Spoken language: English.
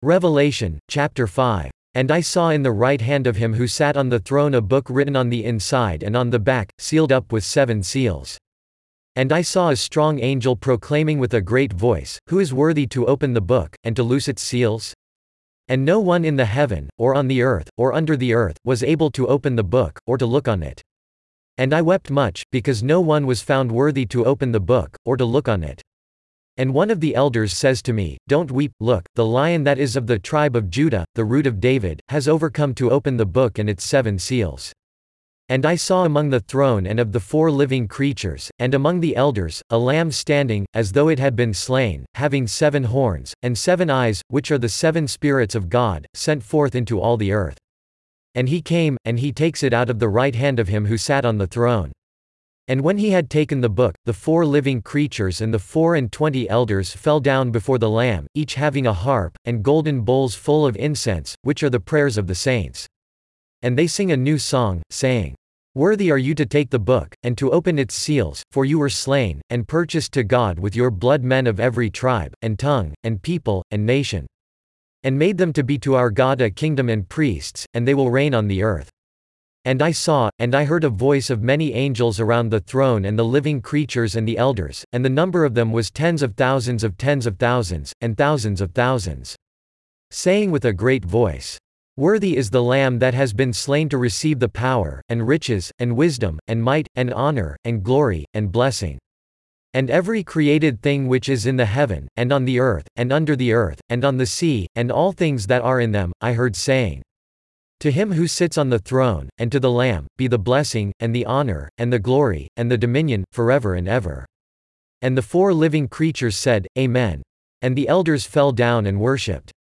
Revelation, chapter 5. And I saw in the right hand of him who sat on the throne a book written on the inside and on the back, sealed up with 7 seals. And I saw a strong angel proclaiming with a great voice, Who is worthy to open the book, and to loose its seals? And no one in the heaven, or on the earth, or under the earth, was able to open the book, or to look on it. And I wept much, because no one was found worthy to open the book, or to look on it. And one of the elders says to me, Don't weep, look, the Lion that is of the tribe of Judah, the root of David, has overcome to open the book and its 7 seals. And I saw among the throne and of the 4 living creatures, and among the elders, a lamb standing, as though it had been slain, having 7 horns, and 7 eyes, which are the 7 spirits of God, sent forth into all the earth. And he came, and he takes it out of the right hand of him who sat on the throne. And when he had taken the book, the 4 living creatures and the 24 elders fell down before the Lamb, each having a harp, and golden bowls full of incense, which are the prayers of the saints. And they sing a new song, saying, Worthy are you to take the book, and to open its seals, for you were slain, and purchased to God with your blood men of every tribe, and tongue, and people, and nation. And made them to be to our God a kingdom and priests, and they will reign on the earth. And I saw, and I heard a voice of many angels around the throne and the living creatures and the elders, and the number of them was tens of thousands, and thousands of thousands. Saying with a great voice, Worthy is the Lamb that has been slain to receive the power, and riches, and wisdom, and might, and honor, and glory, and blessing. And every created thing which is in the heaven, and on the earth, and under the earth, and on the sea, and all things that are in them, I heard saying, To him who sits on the throne, and to the Lamb, be the blessing, and the honor, and the glory, and the dominion, forever and ever. And the 4 living creatures said, Amen. And the elders fell down and worshipped.